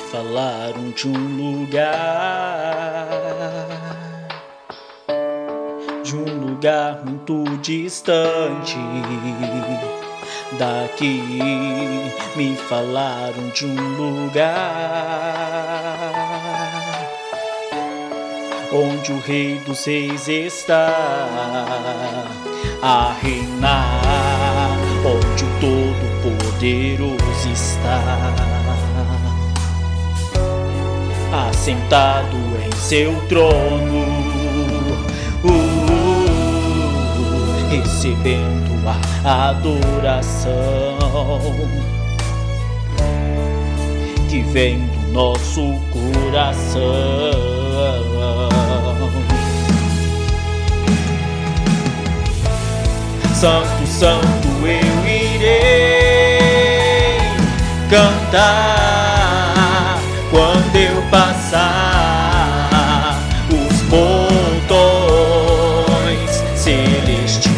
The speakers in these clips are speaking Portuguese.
falaram de um lugar muito distante daqui. Me falaram de um lugar onde o Rei dos Reis está a reinar, onde o Todo-Poderoso está assentado em seu trono, recebendo a adoração que vem do nosso coração. Santo, santo, eu irei cantar quando eu passar os portões celestiais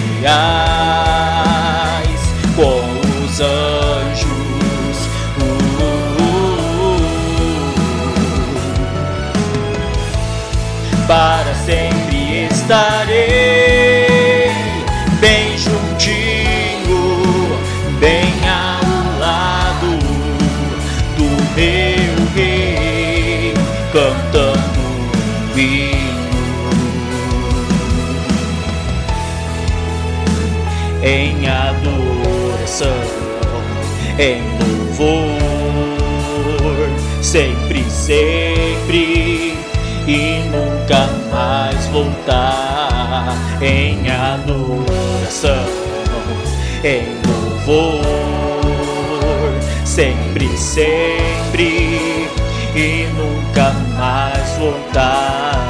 com os anjos. Para sempre estarei bem juntinho, bem ao lado do meu Rei, cantando um hino em adoração, em louvor, sempre, sempre, e nunca mais voltar. Em adoração, em louvor, sempre, sempre, e nunca mais voltar.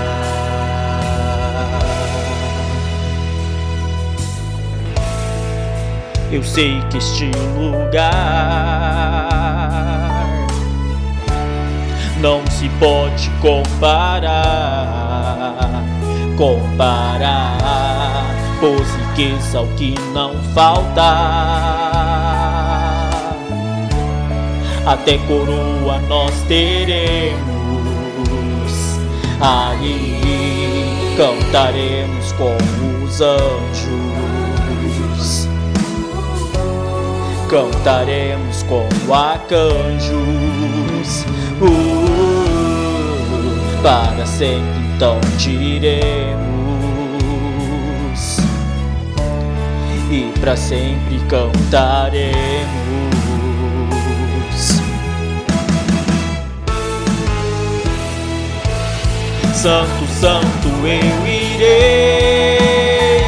Eu sei que este lugar não se pode comparar, pois riqueza é o que não falta, até coroa nós teremos. Aí cantaremos com os anjos, cantaremos com arcanjos, para sempre então diremos, e para sempre cantaremos. Santo, santo, eu irei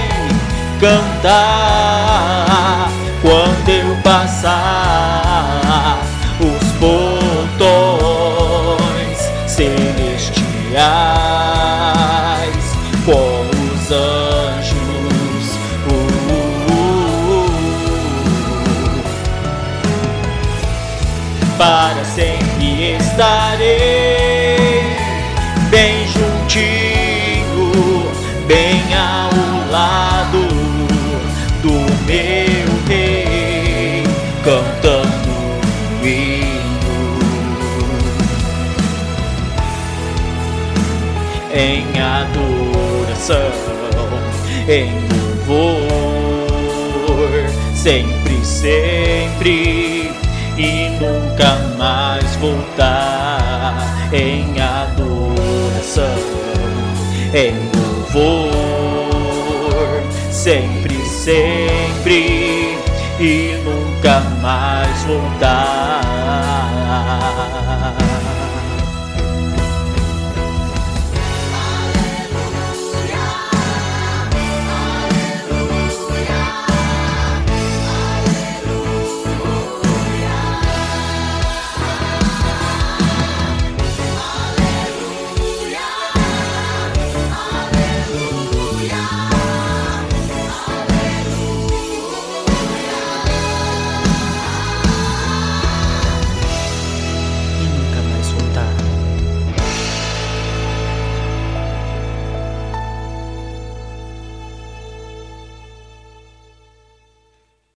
cantar quando eu passar os portões celestiais com os anjos. Para sempre estarei bem juntinho, bem ao lado do meu Rei, cantando um hino em adoração, em louvor, sempre, sempre, e nunca mais voltar. Em adoração, em louvor, sempre, sempre, e nunca mais voltar.